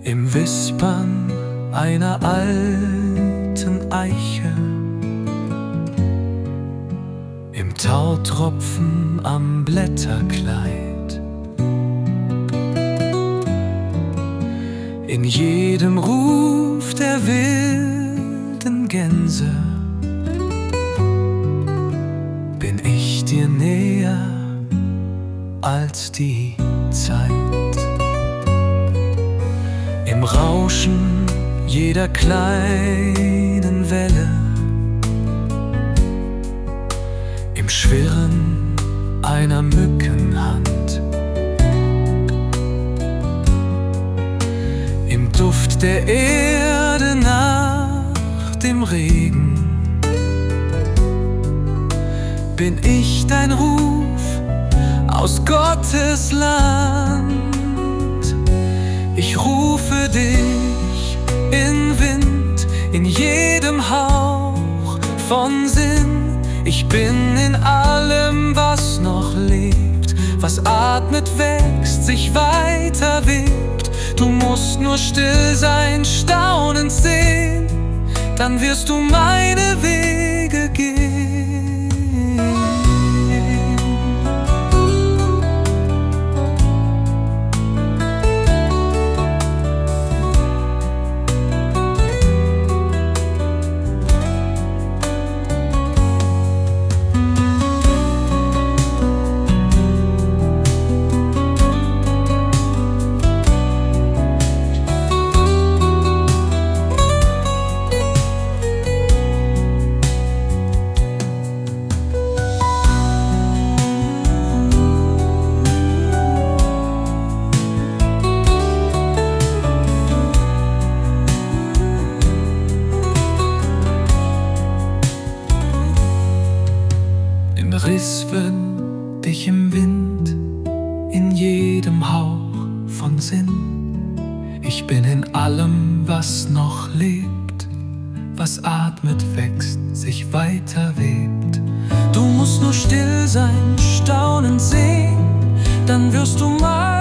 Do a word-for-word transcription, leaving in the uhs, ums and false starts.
Im Wispern einer alten Eiche, im Tautropfen am Blätterkleid, in jedem Ruf der wilden Gänse bin ich dir näher als die Zeit. Im Rauschen jeder kleinen Welle, im Schwirren einer Mückenhand, im Duft der Erde nach dem Regen bin ich dein Ruf aus Gottes Land. Ich rufe dich in Wind, in jedem Hauch von Sinn. Ich bin in allem, was noch lebt, was atmet, wächst, sich weiter webt. Du musst nur still sein, staunend sehen, dann wirst du meine Wege gehen. Rispen dich im Wind, in jedem Hauch von Sinn. Ich bin in allem, was noch lebt, was atmet, wächst, sich weiter webt. Du musst nur still sein, staunend sehen, dann wirst du mal